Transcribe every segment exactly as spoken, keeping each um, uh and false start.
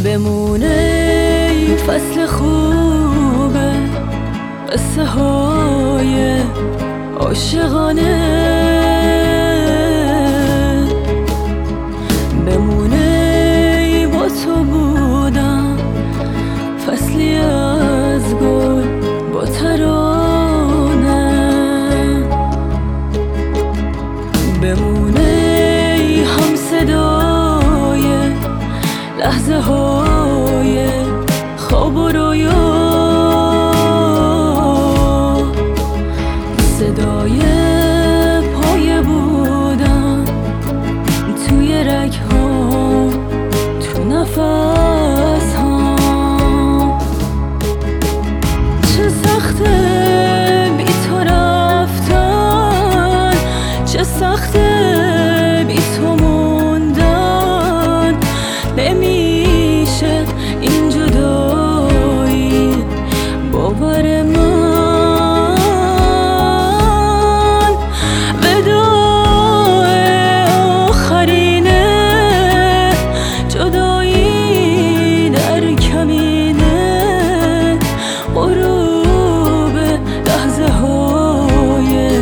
بمونه این فصل خوبه، قصه های عاشقانه بمونه با تو بودم، فصلی از گل با ترانه بمونه هم صدای لحظه های خواب و رویا، صدای پای بودن توی رگ ها، تو نفس ها. چه سخته بی تو رفتن، چه سخته بی تو موندن، نمیشه این جدایی باور من. وداع آخرینه، جدایی در کمینه، غروب لحظه های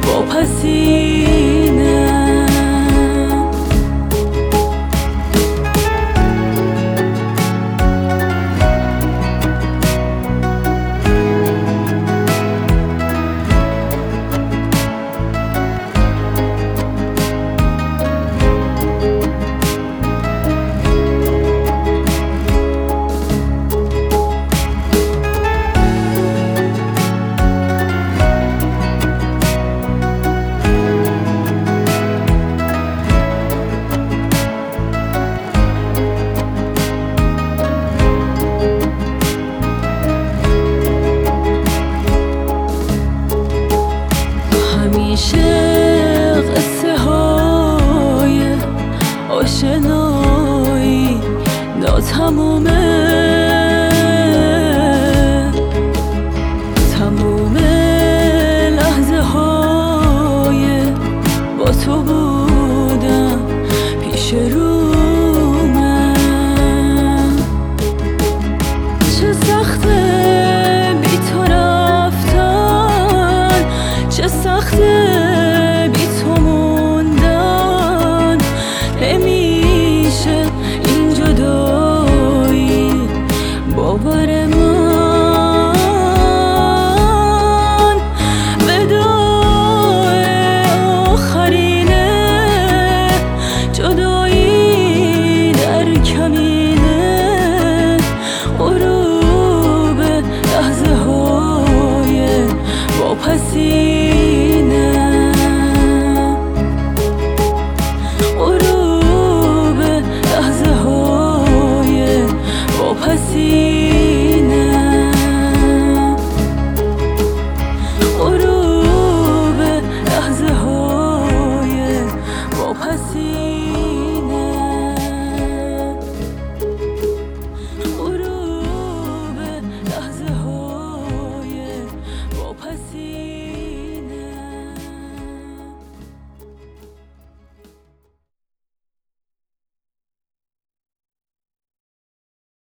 واپسینه. همیشه قصه های آشنایی ناتمومه، تموم لحظه های با تو بودم پیش رو